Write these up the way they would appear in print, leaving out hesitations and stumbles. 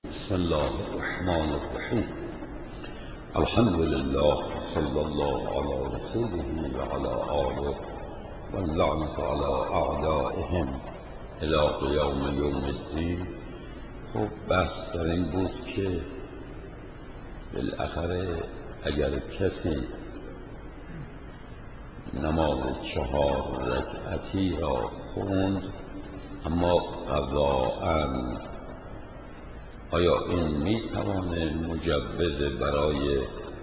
بسم الله الرحمن الرحیم. الحمد لله صلی الله علی رسوله و علی آله و اللعنة علی اعدائهم الی قیام یوم الدین. خب بحث در این بود که بالاخره اگر کسی نماز 4 رکعتی را خوند اما قضاءً، آیا این میتوانه مجوز برای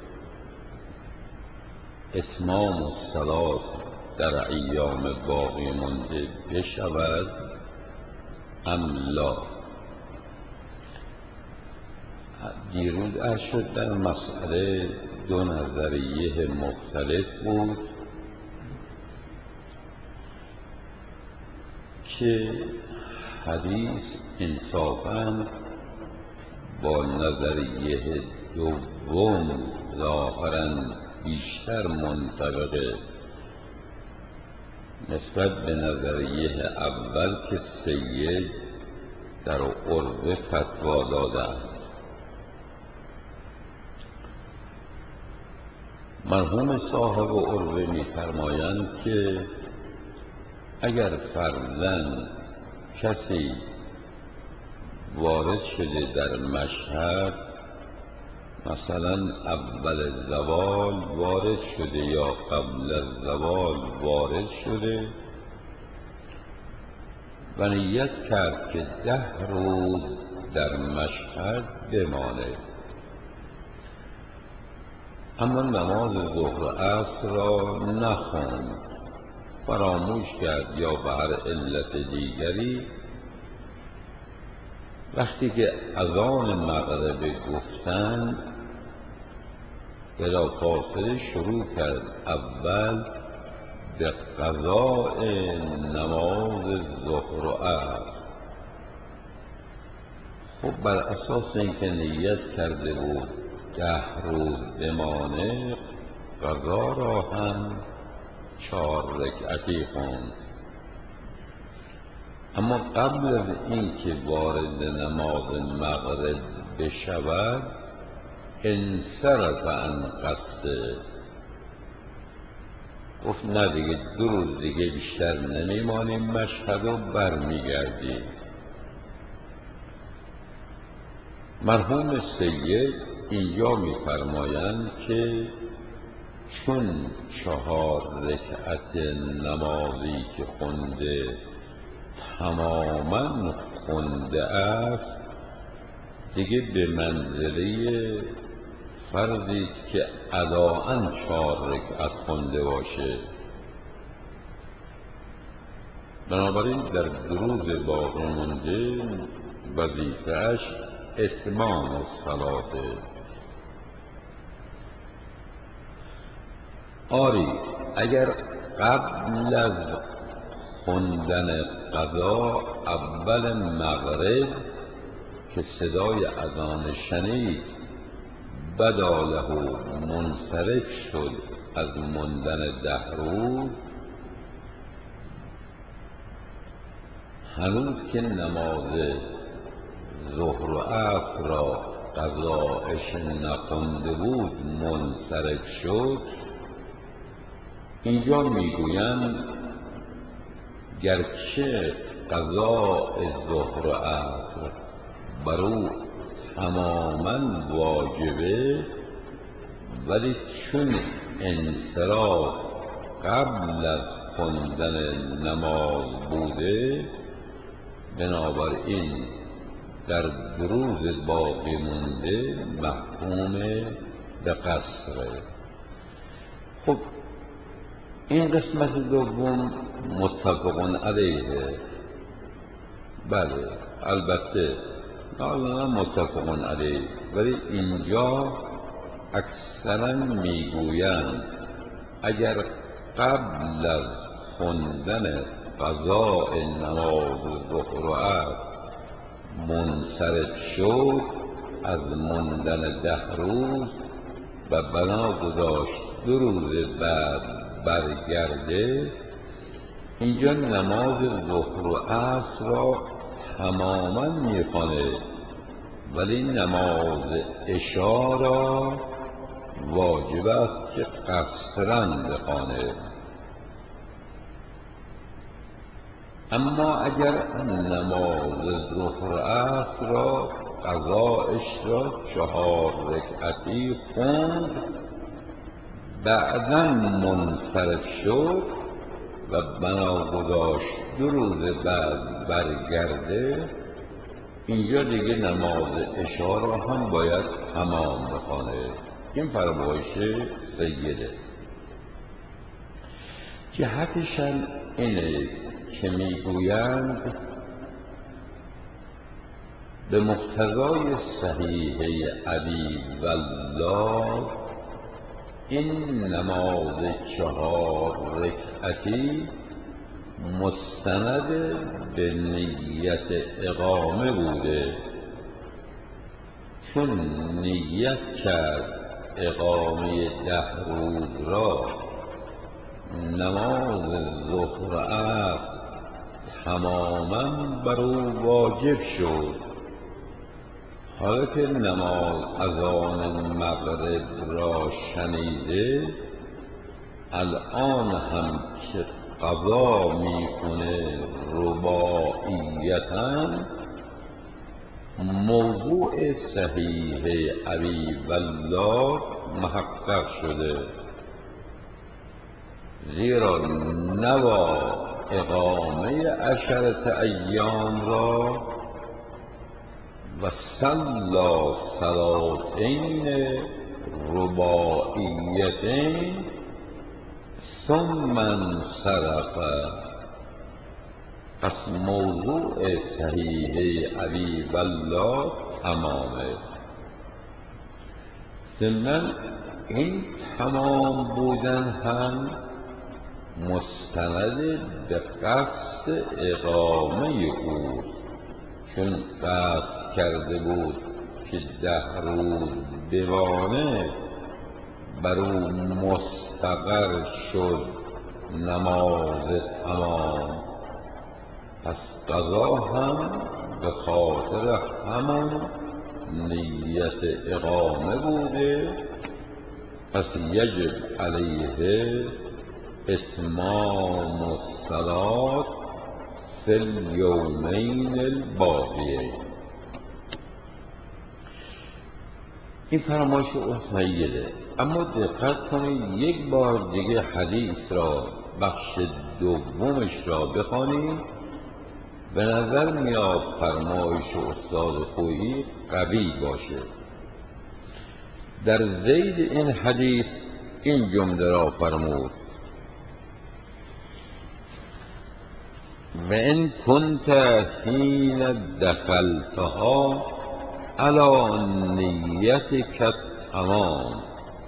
اتمام الصلاة در ایام باقی مانده بشود ام لا؟ دیروز عرض شد در مسئله دو نظریه مختلف بود که حدیث انصافاً با نظریه دوم ظاهراً بیشتر منطبقه نسبت به نظریه اول که سید در عروه فتوا دادند. مرحوم صاحب عروه می‌فرمایند که اگر فرضاً کسی وارد شده در مشهد، مثلا اول زوال وارد شده یا قبل از زوال وارد شده و نیت کرد که 10 روز در مشهد بمانه، اما نماز ظهر و عصر را نخواند، فراموش کرد یا به هر علت دیگری، وقتی که اذان مغرب گفتند بلافاصله شروع کرد اول به قضاء نماز ظهر و عصر. خب بر اساس اینکه نیت کرده بود 10 روز بمانه، قضا را هم 4 رکعتی خواند، اما قبل از اینکه وارد نماز مغرب بشود انصرف عن قصده، گفت نه دیگه 2 روز دیگه بیشتر نمیمانیم مشهد و برمیگردیم. مرحوم سید اینجا میفرمایند که چون 4 رکعت نمازی که خونده تماما خونده است، دیگه به منزله فرضی است که اداءً 4 رکعت خونده باشه. بنابراین در 2 روز باقی مانده وظیفه‌اش اتمام الصلاة. آری اگر قبل از خوندن قضا اول مغرب که صدای اذان شنید بدا له منصرف شد از ماندن 10 روز، هنوز که نماز ظهر و عصر را قضایش نخوانده بود منصرف شد. اینجا میگویند گرچه قضاء ظهر و عصر بر او تماما واجبه، ولی چون انصراف قبل از خواندن نماز بوده، بنابراین در 2 روز باقی مونده محکوم به قصره. خب این قسمت دوم متفق علیه، بله البته نه متفق علیه، ولی اینجا اکثرا میگویند اگر قبل از خوندن قضاء نماز ظهر و عصر منصرف شد از ماندن 10 روز و بنا گذاشت 2 روز بعد برگرده، اینجا نماز ظهر و عصر را تماما میخوانه ولی نماز عشا را واجب است که قصراً بخواند. اما اگر نماز ظهر عصر را قضایش را 4 رکعتی خوند، بعداً منصرف شد و بنا گذاشت 2 روز بعد برگرده، اینجا دیگه نماز عشا را هم باید تمام بخواند. این فرمایش سیده. جهتش اینه که میگویند به مقتضای صحیح ابی والله این نماز 4 رکعتی مستند به نیت اقامه بوده، چون نیت کرد اقامه 10 روز را، نماز ظهر عصر تماما بر او واجب شد. حالا که نماز اذان مغرب را شنیده، الان هم که قضا میکنه رباعیتاً، موضوع صحیح ابی والله محقق شده، زیرا نوا اقامه 10 ایام را و صلی صلاتین رباعیتین ثم انصرف. پس موضوع صحیح ابی والله تمامه. ضمن این تمام بودن هم مستند به قصد اقامه اوست، چون قصد کرده بود که 10 روز بمانه، بر او مستقر شد نماز تمام. پس قضا هم به خاطر همون نیت اقامه بوده، پس یجب علیه اتمام الصلاة فی الیومین الباقیین. این فرمایش سیده. اما دقت کنید، یک بار دیگه حدیث را بخش دومش را بخوانید، به نظر میاد فرمایش استاد خویی قوی باشه. در ذیل این حدیث این جمله را فرمود: و ان کنت حین دخلتها علی نیتک تمام.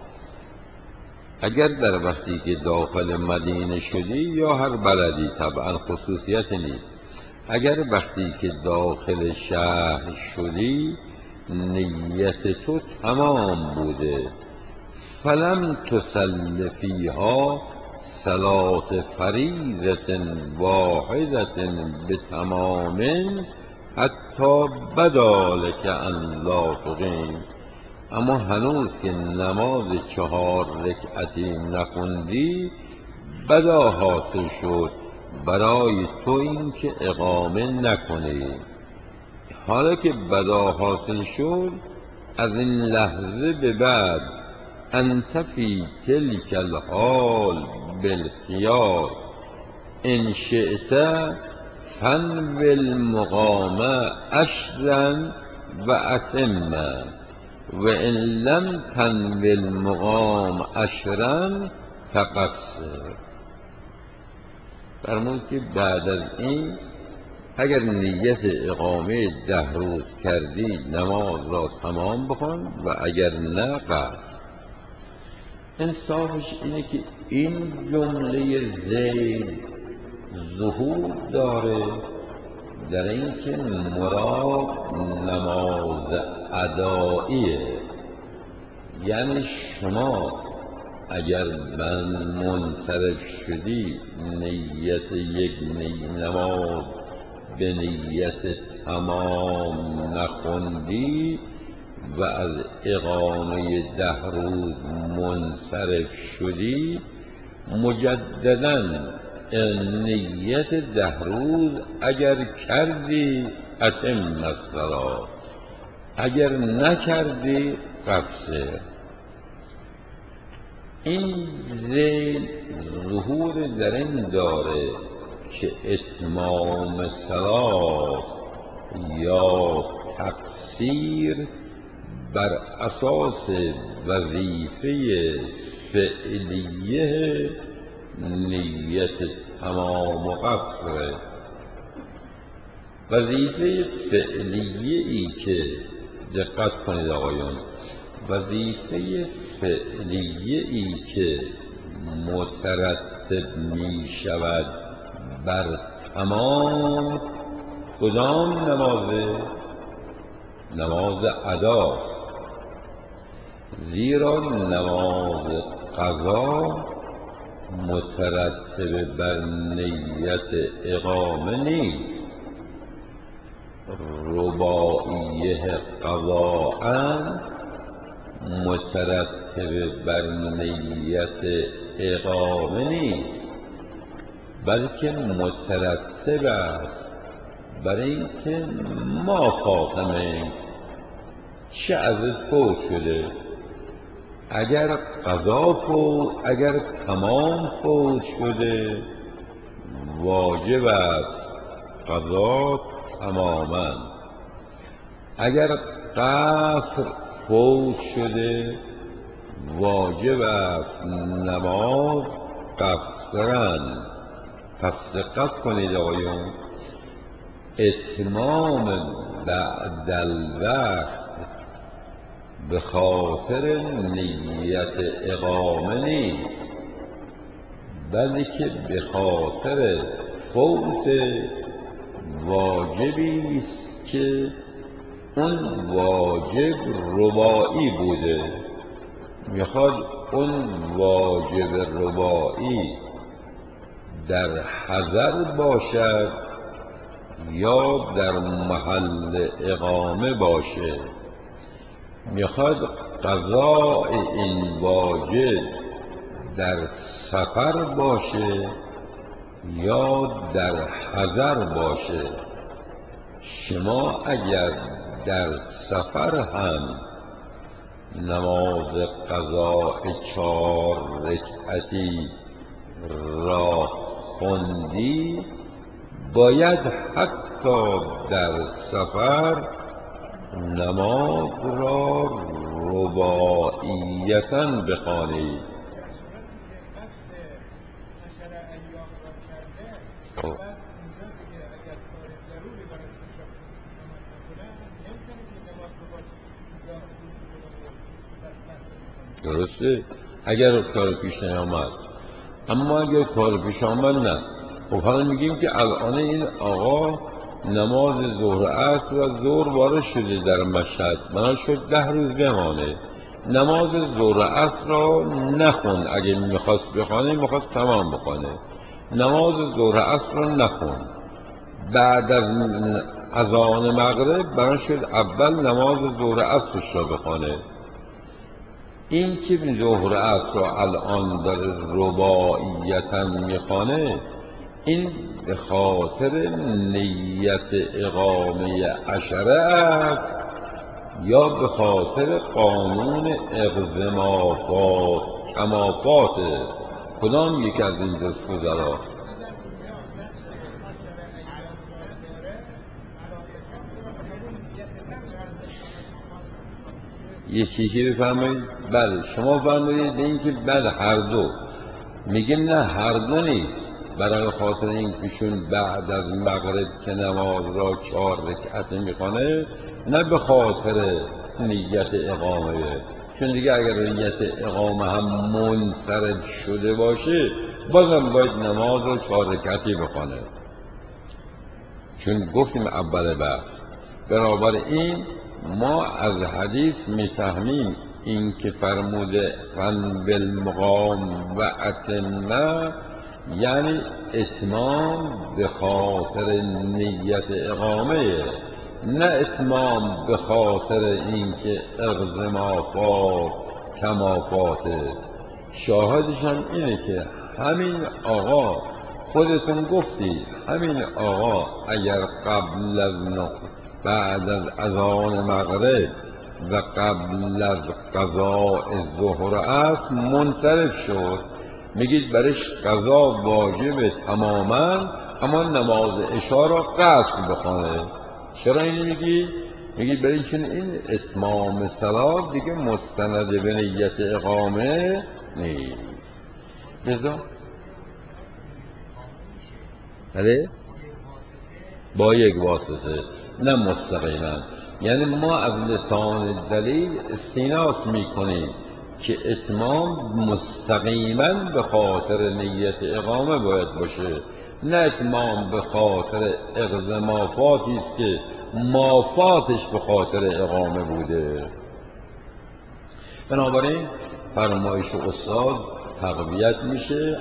اگر در وقتی که داخل مدینه شدی، یا هر بلدی، طبعا خصوصیت نیست، اگر وقتی که داخل شهر شدی نیت تو تمام بوده، فلم تصل فیها صلاة فریضة واحدة بتمام حتی بدا لک ان لا تقیم. اما هنوز که نماز 4 رکعتی نخوندی، بدا حاصل شد برای تو این که اقامه نکنی. حالا که بدا حاصل شد، از این لحظه به بعد انت فی تلک الحال بالخیار، ان شئت فانوی المقام 10 و اتم، و ان لم تنوی المقام 10 فقصر. فرمود که بعد از این اگر نیت اقامه 10 روز کردی، نماز را تمام بکن، و اگر نه قصر. انصافش اینه که این جمله ذیل ظهور داره در این که مراد نماز اداییه. یعنی شما اگر منصرف شدی، نیت یک نماز به نیت تمام نخوندی و از اقامه 10 روز منصرف شدی، مجدداً نیت 10 روز اگر کردی اتم الصلاة، اگر نکردی قصر. این ذیل ظهور در این داره که اتمام صلاة یا تقصیر بر اساس وظیفه فعلیه نیت تمام و قصر. وظیفه فعلیه ای که دقت کنید آقایان، وظیفه فعلیه ای که مترتب می شود بر تمام کدام نمازه؟ نماز اداست. زیرا نماز قضا مترتب بر نیت اقامه نیست. رباعیه قضاء مترتب بر نیت اقامه نیست، بلکه مترتب است بر اینکه ما فاطمه چه ازت فوت شده. اگر قضا فوت، اگر تمام فوت شده واجب است قضا تماما. اگر قصر فوت شده واجب است نماز قصرا. پس دقت کنید آقایون، اتمام بعد الوقت به خاطر نیت اقامه نیست، بلکه به خاطر فوت واجبی است که اون واجب رباعی بوده. میخواد اون واجب رباعی در حضر باشد یا در محل اقامه باشه. میخواد قضاء این واجب در سفر باشه یا در حضر باشه. شما اگر در سفر هم نماز قضاء 4 رکعتی را خوندی، باید حتی در سفر نماز را رباعیتاً بخوانی. درسته اگر کار پیش نیامد، اما اگر کار پیش آمد نه. خب حالا میگیم که الان این آقا نماز ظهر عصر و ظهر وارد شده در مشهد، بنا شد 10 روز بمانه. نماز ظهر عصر را نخوند، اگه میخواست بخوانه میخواست تمام بخوانه. نماز ظهر عصر را نخوند، بعد از اذان مغرب بنا شد اول نماز ظهر عصرش را بخوانه. این که ظهر عصر را الان داره رباعیتاً میخوانه، این به خاطر نیت اقامه عشره است یا به خاطر قانون اغزمافات کمافات؟ کدام یک از این دستگذرا؟ یکی بفرمایید. بله شما فرمایید به این که بله هر دو. میگیم نه هر دو نیست. برای خاطر این کهشون بعد از مغرب که نماز را 4 رکعت میخوانه، نه به خاطر نیت اقامه، چون دیگه اگر نیت اقامه هم منصرف شده باشه بازم باید نماز را 4 رکعتی بخوانه، چون گفتیم اول بحث. بنابراین ما از حدیث میفهمیم این که فرموده فن بالمقام و اتمه، یعنی اتمام به خاطر نیت اقامه، نه اتمام به خاطر اینکه اغض مافات کمافاته. شاهدش هم اینه که همین آقا خودتون گفتی، همین آقا اگر قبل از بعد از اذان مغرب و قبل از قضاء ظهر است منصرف شد، میگید برش قضا واجب تماما، اما نماز عشا را قصر بخونه. چرا اینو میگی؟ میگید برای چون این اتمام صلات دیگه مستند به نیت اقامه نیست. لذا بله با یک واسطه، نه مستقیما. یعنی ما از لسان دلیل استیناس میکنیم که اتمام مستقیما به خاطر نیت اقامه باید باشه، نه اتمام به خاطر اغض مافاتی است که مافاتش به خاطر اقامه بوده. بنابراین فرمایش استاد تقویت میشه.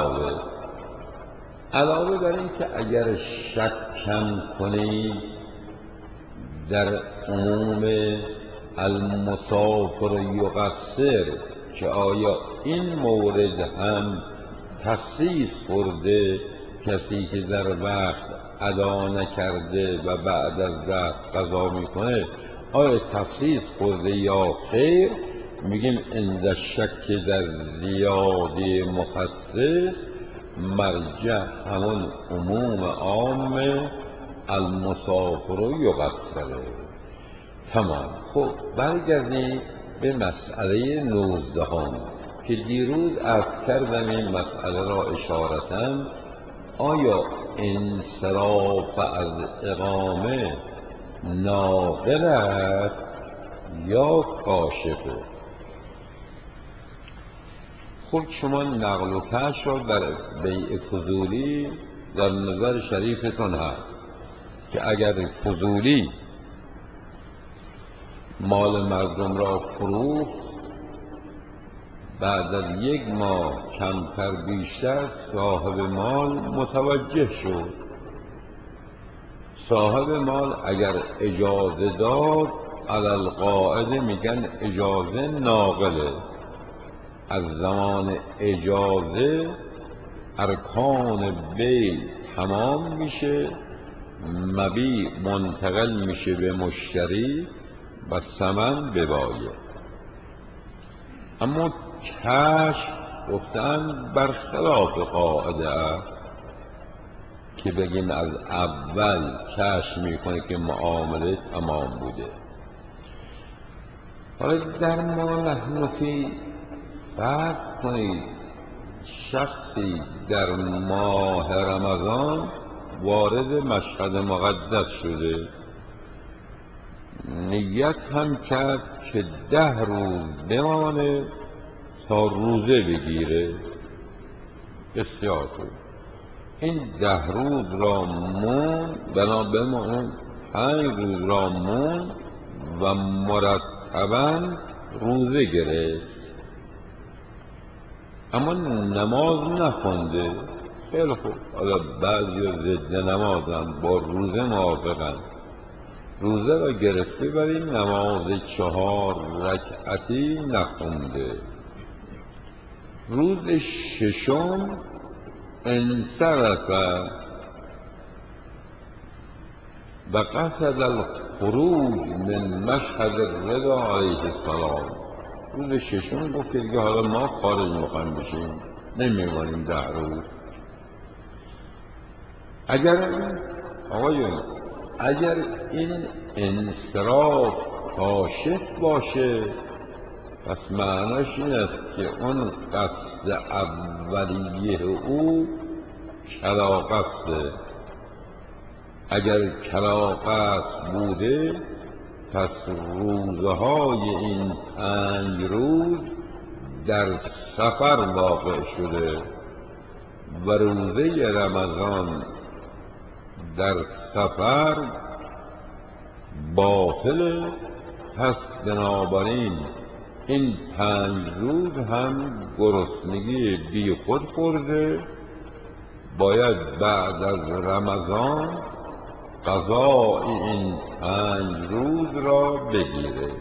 علاوه بر این که اگر شک کم کنید در عموم المسافر یقصر که آیا این مورد هم تخصیص خورده، کسی که در وقت ادا نکرده و بعد از وقت قضا میکنه آیا تخصیص خورده یا خیر، میگیم عند شک در زیاده مخصص مرجع همون عموم عام المسافر یقصره. تمام. خب برگردیم به مسئله 19 که دیروز عرض کردم این مسئله را اشارتاً. آیا انصراف از اقامه ناقل است یا کاشفه؟ خب شما نقل و کشف را در بیع فضولی در نظر شریفتون هست که اگر فضولی مال مردم را فروخت، بعد از 1 ماه کمتر بیشتر صاحب مال متوجه شد. صاحب مال اگر اجازه داد علی القاعده میگن اجازه ناقله. از زمان اجازه ارکان بیع تمام میشه، مبیع منتقل میشه به مشتری و ثمن به بایع. اما کشف گفتن برخلاف قاعده است که بگیم از اول کشف میکنه که معامله تمام بوده. حالا در ما نحن فی فرض کنید شخصی در ماه رمضان وارد مشهد مقدس شده، نیت هم کرد که 10 روز بمانه تا روزه بگیره. بسیار خوب. این 10 روز را مون، بنابراین 5 روز را مون و مرتباً روزه گرفت، اما نماز نخونده. خیلی خوب. حالا بعضی ضد نمازن، با روزه موافقن، روزه را گرفته ولی نماز 4 رکعتی نخونده. روز 6 انصرف و قصد الخروج من مشهد الرضا علیه السلام. روز 6 گفت که دیگه حالا ما خارج میخوایم بشیم، نمیمانیم 10 روز. اگر این انصراف کاشف باشه، پس معناش این است که اون قصد اولیه او کلاقصده. اگر کلاقصد بوده، پس روزهای این 5 روز در سفر واقع شده و روزه رمضان در سفر باطله. پس بنابراین این 5 روز هم گرسنگی بی خود خورده باید بعد از رمضان قضای این 5 روز را بگیره.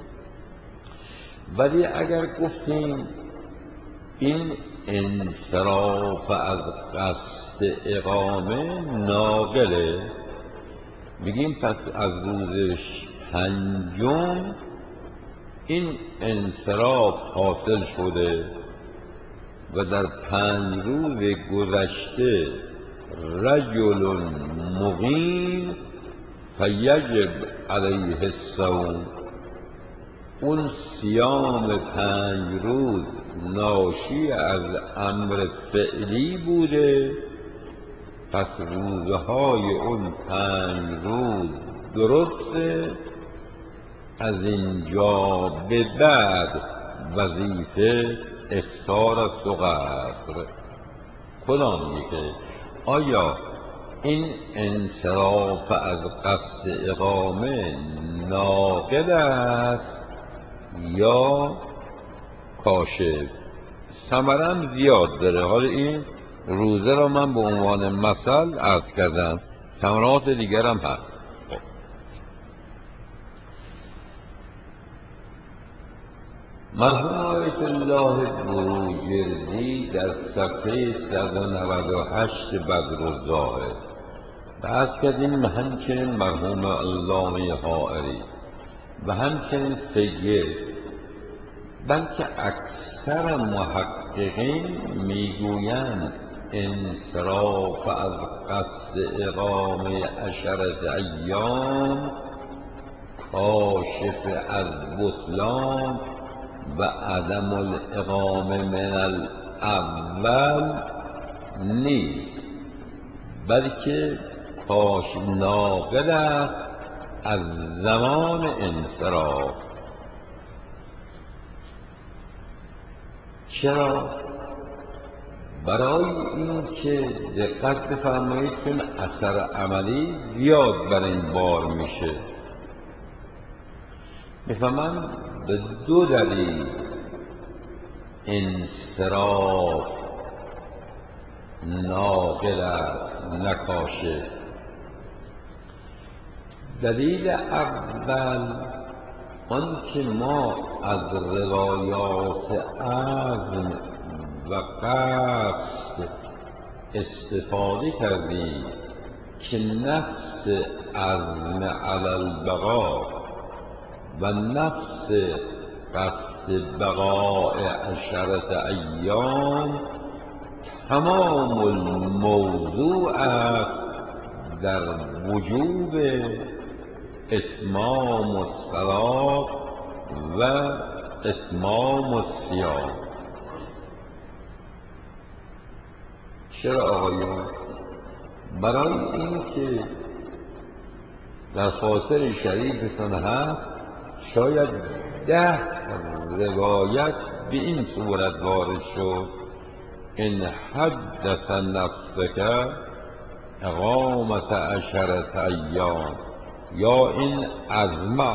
ولی اگر گفتیم این انصراف از قصد اقامه ناقله، میگیم پس از روز 5 این انصراف حاصل شده و در 5 روز گذشته رجل مقیم فیجب علیه الصوم، اون صیام 5 روز ناشی از امر فعلی بوده، پس روزهای اون 5 روز درسته. از اینجا به بعد وظیفه افطار است و قصر. کدام یکه؟ آیا این انصراف از قصد اقامه ناقل است یا کاشف؟ ثمرم زیاد داره. حالا این روزه را من به عنوان مثل عرض کردم، ثمرات دیگرم هست. مرحوم آیت الله بروجردی در صفحه 198 بدرالظاهر بحث کردیم، همچنین مرحوم علامه حائری و همچنین فیه، بلکه اکثر محققین میگویند انصراف از قصد اقامه 10 ایام کاشف از بطلان و عدم الاقامه من الاول نیست، بلکه ناقل است از زمان انصراف. چرا؟ برای این که دقت بفرمایید چون اثر عملی زیاد بر این بار میشه. میفهمم به 2 دلیل انصراف ناقل است نکاشه. دلیل اول آن که ما از روایات عزم و قصد استفاده کردیم که نفس عزم علی البقا و نفس قصد بقاء 10 ایام تمام الموضوع است در وجوب اتمام الصلاة و اتمام الصیام. چرا آقایون؟ برای اینکه در خاطر شریفتان هست شاید 10 روایت به این صورت وارد شد: ان حدث نفسک اقامت 10 ایام، یا این عزم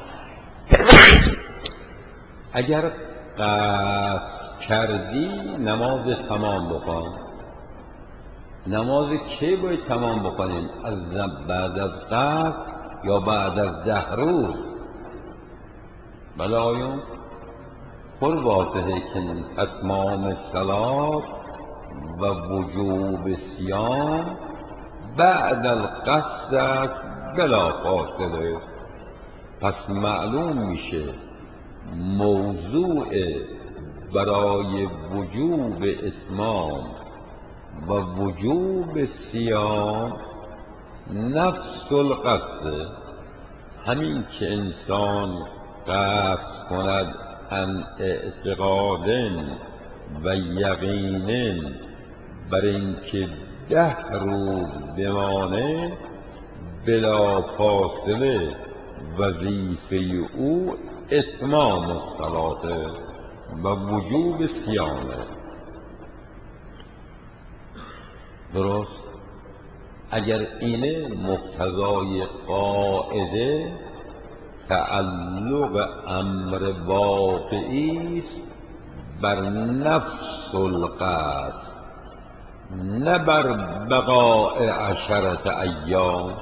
اگر قصد کردی نماز تمام بخوان. نماز کی باید تمام بخوانیم؟ بعد از قصد یا بعد از 10 روز؟ بله آیون خود واضحه که اتمام الصلاة و وجوب صیام بعد القصد است بلا فاصله. پس معلوم میشه موضوع برای وجوب اتمام و وجوب صیام نفس القصد. همین که انسان قصد کند ان اعتقاد و یقین بر اینکه 10 روز بمانه، بلا فاصله وظیفه او اتمام الصلاة و وجوب صیامه. درست؟ اگر اینه مقتضای قاعده تعلق امر واقعی است بر نفس القصد نه بر بقاء عشرت ایام.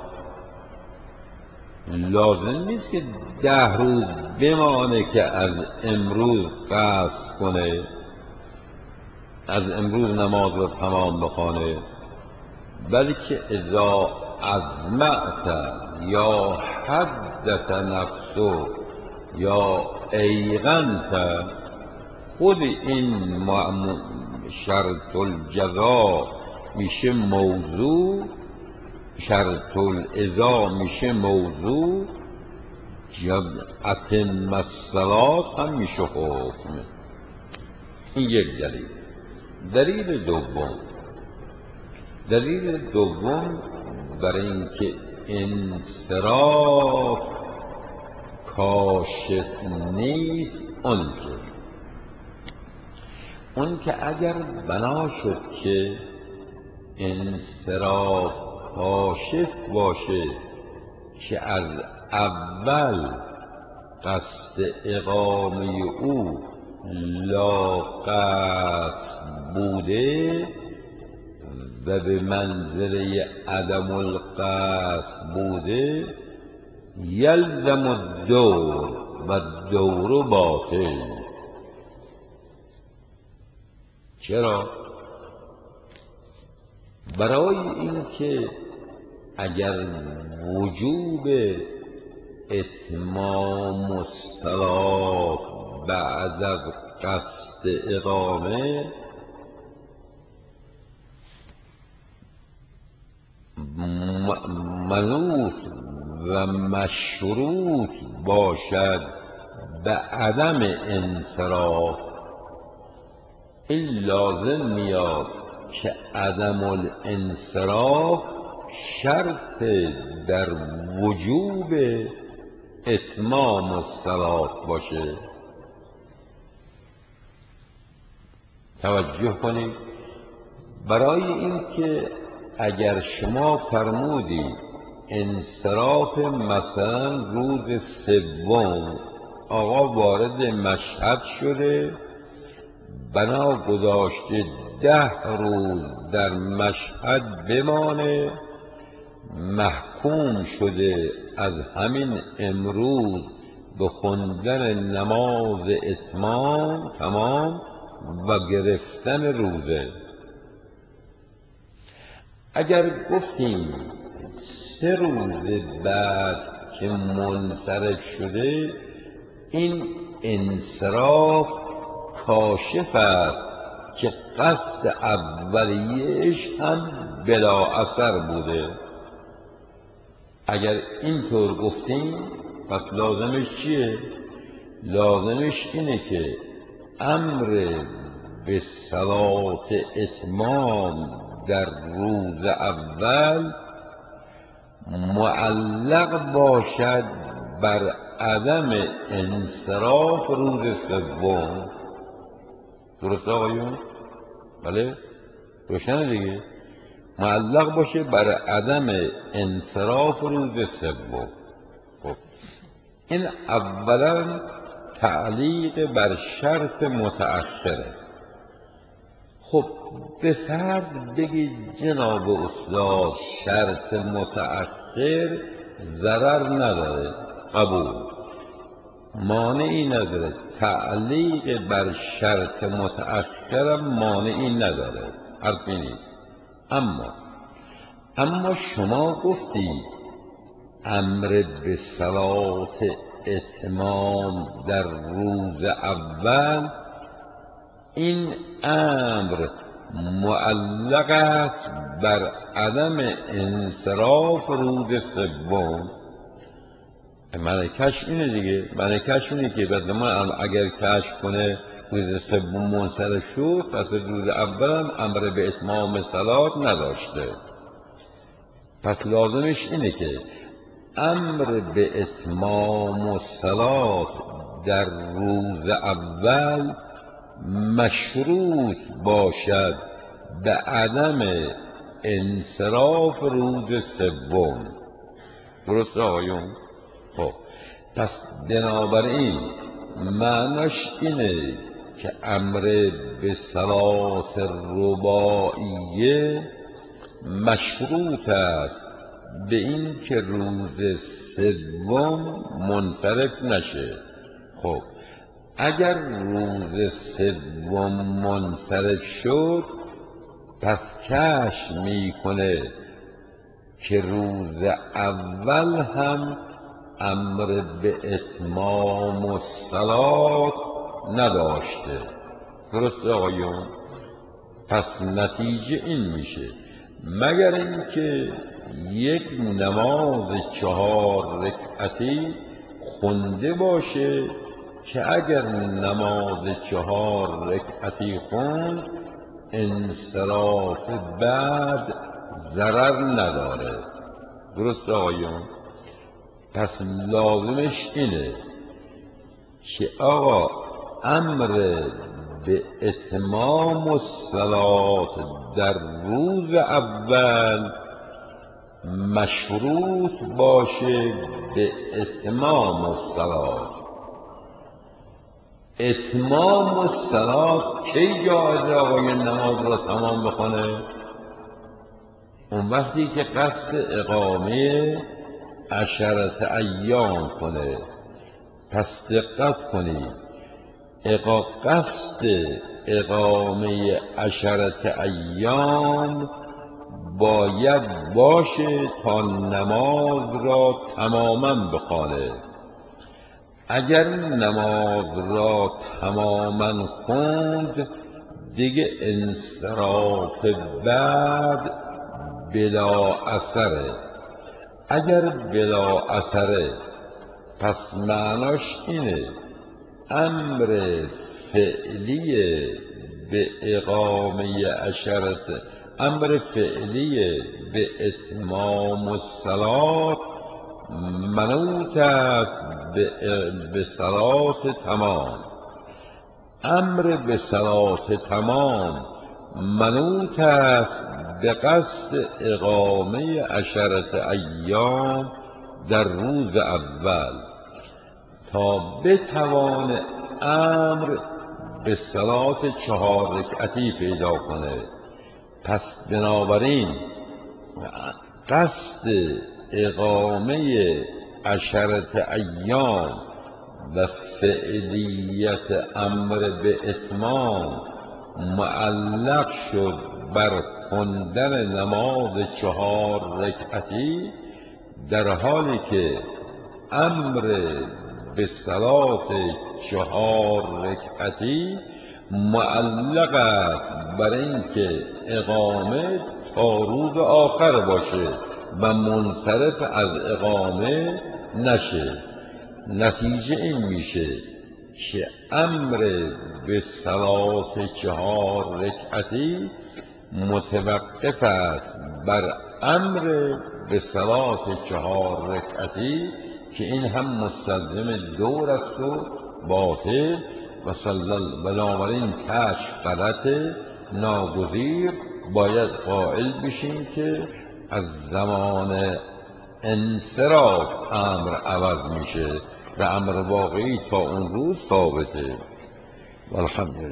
لازم نیست که 10 روز بمانه که از امروز قصد کنه، از امروز نماز رو تمام بخوانه، بلکه اذا ازمعت یا حدث نفسه یا ایقنت، خود این شرط الجزا میشه موضوع، شرط الازا میشه موضوع، اتم الصلات هم میشه حکم. این یک دلیل. دلیل دوم برای اینکه انصراف کاشف نیست، اون که اگر بنا شد که انصراف کاشف باشه که از اول قصد اقامه او لا قصد بوده و به منزله عدم القصد بوده، یلزم الدور و الدور باطل. چرا؟ برای اینکه اگر وجوب اتمام الصلاة بعد از قصد اقامه منوط و مشروط باشد به عدم انصراف، این لازم میاد که عدم الانصراف شرط در وجوب اتمام الصلاة باشه. توجه کنید، برای اینکه اگر شما فرمودی انصراف مثلا روز سوم آقا وارد مشهد شده، بنا گذاشته 10 روز در مشهد بمانه، محکوم شده از همین امروز به خواندن نماز اتمام تمام و گرفتن روزه. اگر گفتیم 3 روز بعد که منصرف شده، این انصراف کاشف است که قصد اولیه‌اش هم بلا اثر بوده. اگر اینطور گفتیم پس لازمش چیه؟ لازمش اینه که امر به صلات اتمام در روز اول معلق باشد بر عدم انصراف روز سوم. درست آقایون؟ بله؟ روشنه دیگه؟ معلق باشه بر عدم انصراف روز سوم. خب این اولا تعلیق بر شرط متأخره. خب به فرض بگید جناب استاد شرط متأخر ضرر نداره، قبول، مانعی نداره، تعلیق بر شرط متأخر مانعی نداره، حرفی نیست. اما شما گفتی امر به صلات اتمام در روز اول، این امر معلق است بر عدم انصراف روز سوم. معنیش اینه دیگه، معنیش اینه که بعد ما اگر کشف کنه روز سوم منصرف شد، پس روز اول هم امر به اتمام صلات نداشته. پس لازمش اینه که امر به اتمام الصلات در روز اول مشروط باشد به عدم انصراف روز سوم. درست آقایون؟ خب پس بنابراین معناش اینه که امر به صلات رباعیه مشروط است به این که روز سوم منصرف نشه. خب اگر روز سوم منصرف شد پس کشف میکنه که روز اول هم امر به اتمام الصلات نداشته. درست آقایون؟ پس نتیجه این میشه مگر اینکه یک نماز 4 رکعتی خونده باشه که اگر نماز 4 رکعتی خوند انصراف بعد ضرر نداره. درست آقایون؟ پس لازمش اینه که آقا امر به اتمام الصلات در روز اول مشروط باشه به اتمام الصلات. اتمام الصلات کی جایزه آقای نماز را تمام بخونه؟ اون وقتی که قصد اقامه 10 ایام کنه. پس دقت کنید، قصد اقامه 10 ایام باید باشه تا نماز را تماما بخوانه. اگر نماز را تماما خوند دیگه انصراف بعد بلا اثره. اگر بلا اثره پس معناش اینه امر فعلی به اقامه 10 امر فعلی به اتمام الصلات منوط است به صلات تمام. امر به صلات تمام منوط است به قصد اقامه 10 ایام در روز اول تا بتوان امر به صلات 4 رکعتی پیدا کنه. پس بنابراین قصد اقامه 10 ایام و فعلیت امر به اتمام معلق شد بر خوندن نماز 4 رکعتی، در حالی که امر به صلات 4 رکعتی معلق است بر اینکه اقامه تا روز آخر باشه و منصرف از اقامه نشه. نتیجه این میشه که امر به صلات 4 رکعتی متوقف است بر امر به صلات 4 رکعتی که این هم مستلزم دور است و باطل و بنابراین کشف غلط ناگزیر. باید قائل بشیم که از زمان انصراف امر عوض میشه و امر واقعی تا اون روز ثابته. والحمدلله.